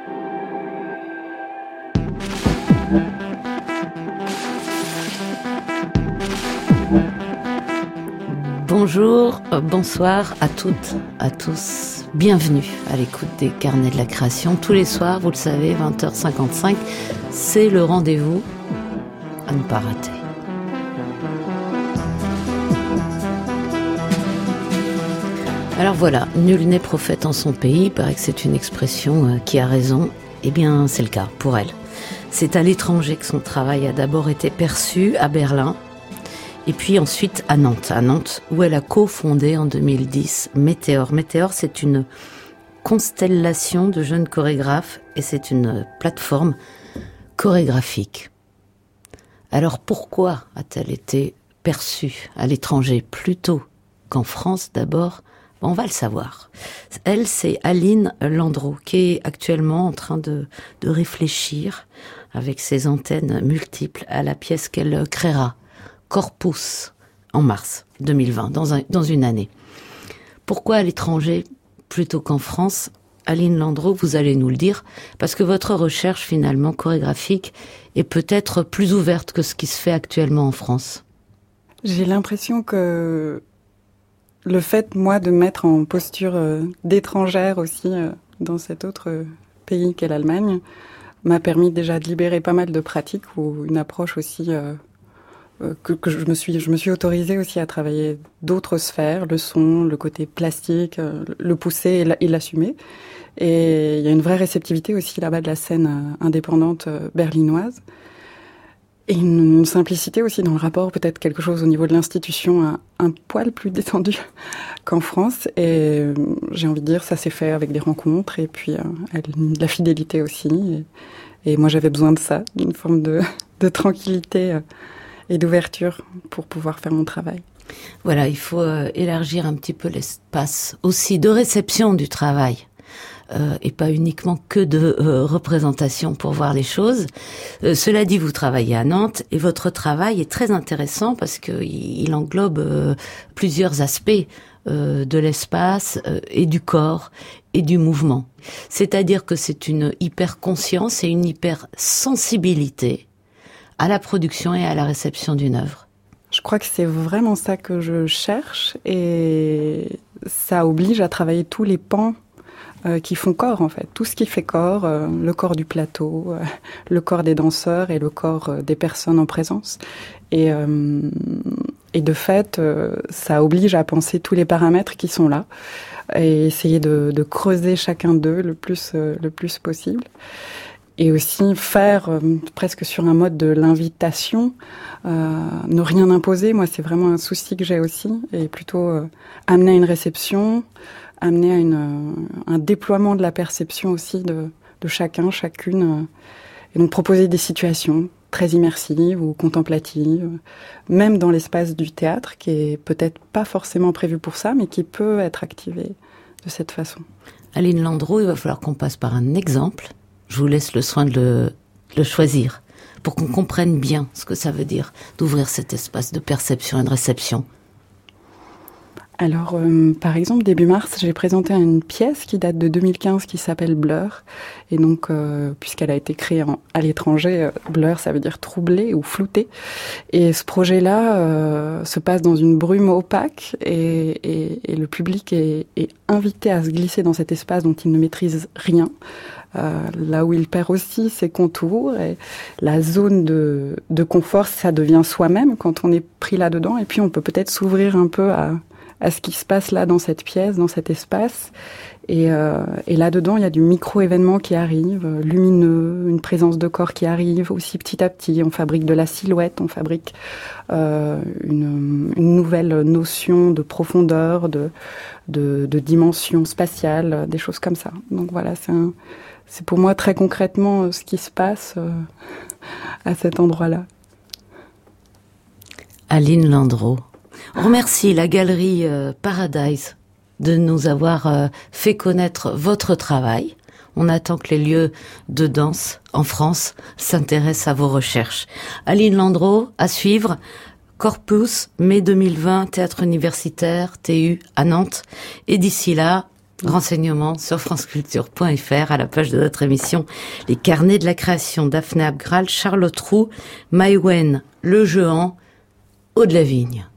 Bonjour, bonsoir à toutes, à tous. Bienvenue à l'écoute des Carnets de la Création. Tous les soirs, vous le savez, 20h55, c'est le rendez-vous à ne pas rater. Alors voilà, nul n'est prophète en son pays, il paraît que c'est une expression qui a raison. Eh bien, c'est le cas pour elle. C'est à l'étranger que son travail a d'abord été perçu, à Berlin, et puis ensuite à Nantes où elle a cofondé en 2010 Météor. Météor, c'est une constellation de jeunes chorégraphes et c'est une plateforme chorégraphique. Alors pourquoi a-t-elle été perçue à l'étranger plutôt qu'en France d'abord ? On va le savoir. Elle, c'est Aline Landreau, qui est actuellement en train de réfléchir avec ses antennes multiples à la pièce qu'elle créera, Corpus, en mars 2020, dans une année. Pourquoi à l'étranger plutôt qu'en France ? Aline Landreau, vous allez nous le dire, parce que votre recherche finalement chorégraphique est peut-être plus ouverte que ce qui se fait actuellement en France. J'ai l'impression que le fait, moi, de me mettre en posture d'étrangère aussi dans cet autre pays qu'est l'Allemagne m'a permis déjà de libérer pas mal de pratiques ou une approche aussi que je me suis autorisée aussi à travailler d'autres sphères, le son, le côté plastique, le pousser et l'assumer. Et il y a une vraie réceptivité aussi là-bas de la scène indépendante berlinoise. Et une simplicité aussi dans le rapport, peut-être quelque chose au niveau de l'institution un poil plus détendu qu'en France. Et j'ai envie de dire, ça s'est fait avec des rencontres et puis de la fidélité aussi. Et moi, j'avais besoin de ça, d'une forme de tranquillité et d'ouverture pour pouvoir faire mon travail. Voilà, il faut élargir un petit peu l'espace aussi de réception du travail. Et pas uniquement que de représentation pour voir les choses. Cela dit, vous travaillez à Nantes et votre travail est très intéressant parce que il englobe plusieurs aspects de l'espace et du corps et du mouvement. C'est-à-dire que c'est une hyper-conscience et une hyper-sensibilité à la production et à la réception d'une œuvre. Je crois que c'est vraiment ça que je cherche et ça oblige à travailler tous les pans qui font corps, en fait. Tout ce qui fait corps, le corps du plateau, le corps des danseurs et le corps des personnes en présence. Et de fait, ça oblige à penser tous les paramètres qui sont là et essayer de creuser chacun d'eux le plus possible. Et aussi faire presque sur un mode de l'invitation, ne rien imposer. Moi, c'est vraiment un souci que j'ai aussi, et plutôt amener à une réception, amener à un déploiement de la perception aussi de chacun, chacune, et donc proposer des situations très immersives ou contemplatives, même dans l'espace du théâtre, qui est peut-être pas forcément prévu pour ça, mais qui peut être activé de cette façon. Aline Landreau, il va falloir qu'on passe par un exemple. Je vous laisse le soin de le choisir, pour qu'on comprenne bien ce que ça veut dire d'ouvrir cet espace de perception et de réception. Alors, par exemple, début mars, j'ai présenté une pièce qui date de 2015 qui s'appelle Blur. Et donc, puisqu'elle a été créée à l'étranger, Blur, ça veut dire troublé ou flouté. Et ce projet-là se passe dans une brume opaque et le public est invité à se glisser dans cet espace dont il ne maîtrise rien. Là où il perd aussi ses contours et la zone de confort, ça devient soi-même quand on est pris là-dedans. Et puis, on peut peut-être s'ouvrir un peu à ce qui se passe là dans cette pièce, dans cet espace. Et là-dedans, il y a du micro-événement qui arrive, lumineux, une présence de corps qui arrive aussi petit à petit. On fabrique de la silhouette, on fabrique une nouvelle notion de profondeur, de dimension spatiale, des choses comme ça. Donc voilà, c'est pour moi très concrètement ce qui se passe à cet endroit-là. Aline Landreau. On remercie la galerie Paradise de nous avoir fait connaître votre travail. On attend que les lieux de danse en France s'intéressent à vos recherches. Aline Landreau, à suivre. Corpus, mai 2020, Théâtre universitaire, TU, à Nantes. Et d'ici là, Renseignements sur franceculture.fr à la page de notre émission Les carnets de la création, Daphné Abgral, Charlotte Roux, Maïwenn Le Jehan, Aude Lavigne.